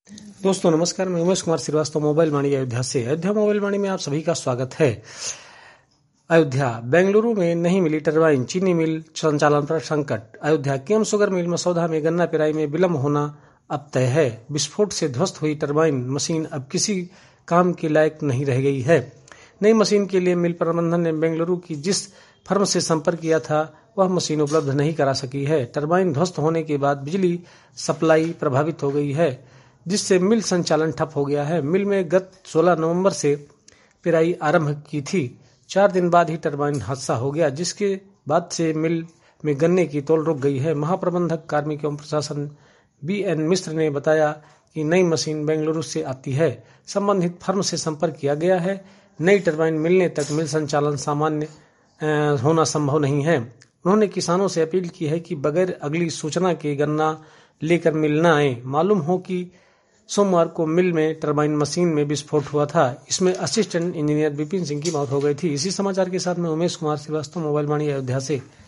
दोस्तों नमस्कार, मैं उमेश कुमार श्रीवास्तव मोबाइल वाणी अयोध्या से। अयोध्या मोबाइल वाणी में आप सभी का स्वागत है। अयोध्या, बेंगलुरु में नहीं मिली टरबाइन, चीनी मिल संचालन पर संकट। अयोध्या, केम शुगर मिल मसौदा में गन्ना पेराई में विलंब होना अब तय है। विस्फोट से ध्वस्त हुई टरबाइन मशीन अब किसी काम के लायक नहीं रह गई है। नई मशीन के लिए मिल प्रबंधन ने बेंगलुरु की जिस फर्म से संपर्क किया था वह मशीन उपलब्ध नहीं करा सकी है। टरबाइन ध्वस्त होने के बाद बिजली सप्लाई प्रभावित हो गई है, जिससे मिल संचालन ठप हो गया है। मिल में गत 16 नवंबर से पेराई आरंभ की थी। 4 दिन बाद ही टरबाइन हादसा हो गया, जिसके बाद से मिल में गन्ने की तौल रुक गई है। महाप्रबंधक कार्मिक एवं प्रशासन BN मिश्र ने बताया कि नई मशीन बेंगलुरु से आती है। संबंधित फर्म से संपर्क किया गया है। नई टरबाइन मिलने तक मिल संचालन सामान्य होना संभव नहीं है। उन्होंने किसानों से अपील की है कि बगैर अगली सूचना के गन्ना लेकर मिल न आए। मालूम हो कि सोमवार को मिल में टरबाइन मशीन में विस्फोट हुआ था। इसमें असिस्टेंट इंजीनियर विपिन सिंह की मौत हो गई थी। इसी समाचार के साथ मैं उमेश कुमार श्रीवास्तव मोबाइल वाणी अयोध्या से।